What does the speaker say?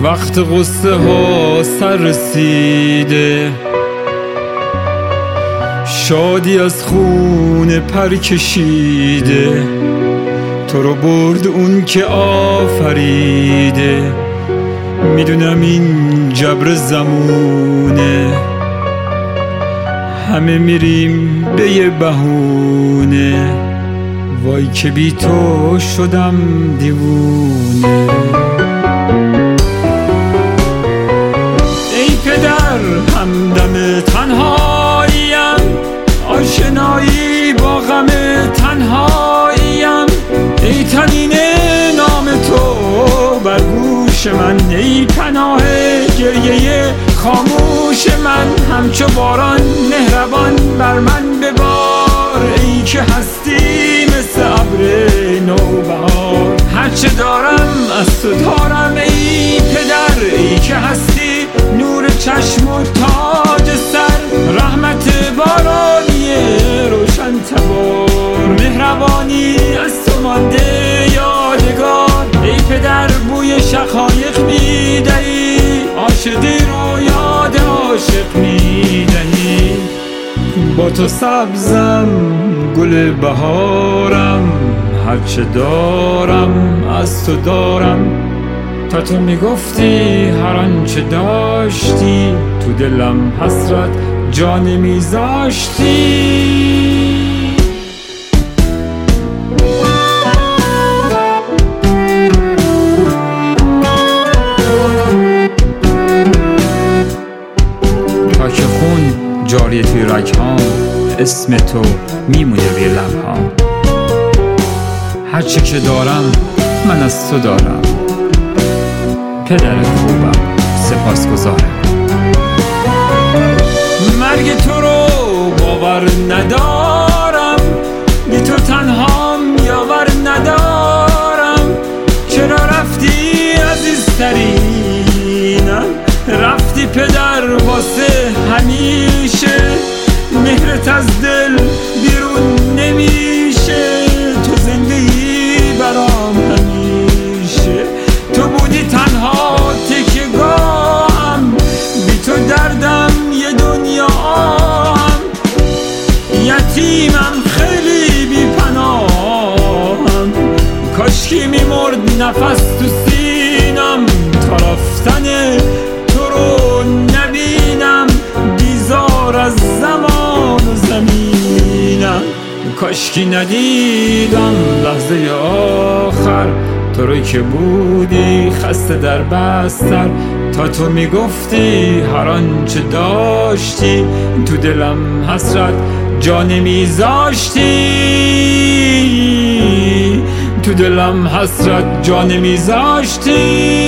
وقت غصه ها سر رسیده، شادی از خون پر کشیده، تو رو برد اون که آفریده. میدونم این جبر زمونه، همه میریم به یه بهونه، وای که بی تو شدم دیوونه. ای پدر همدم تنهاییم، آشنایی با غم تنهاییم. ای طنینه نام تو بر گوش من، ای پناه گریه خاموش من. همچو باران مهربان بر من ببار، ای که هستی مثل ابر نوبهار. هرچه دارم از تو دارم ای پدر، ای که هستی نور چشم و تاج سر. رحمت بارانی روشن تبار، مهربانی از تو مانده یادگار. ای پدر بوی شقایق میدهی، عاشقی رو یاد عاشق میدهی. با تو سبزم گل بهارم، هرچه دارم از تو دارم. تا تو میگفتی هر آنچه داشتی، تو دلم حسرت جا نمیذاشتی. تا که خون جاری توی رگ‌هام، اسم تو میمونه روی لب‌هام. هرچی که دارم من از تو دارم، پدر خوبم سپاسگزارم. مرگ تو رو باور ندارم، بی تو تنهام یاور ندارم. چرا رفتی عزیزترینم، رفتی پدر واسه همیشه. مهرت از دل بیرون نمیشه، تو زندگی برام همیشه. تو بودی تنها تکیه‌گاهم، بی تو دردم یه دنیام. یتیمم خیلی بی پناهم، کاشکی میمرد نفس تو سینم. تا رفتن تو رو نبینم، بیزار از زمان و زمینم. کاشکی ندیدم لحظه آخر، تو روی که بودی خسته در بستر. تا تو میگفتی هر آنچه داشتی، تو دلم حسرت جا نمیذاشتی. تو دلم حسرت جا نمیذاشتی.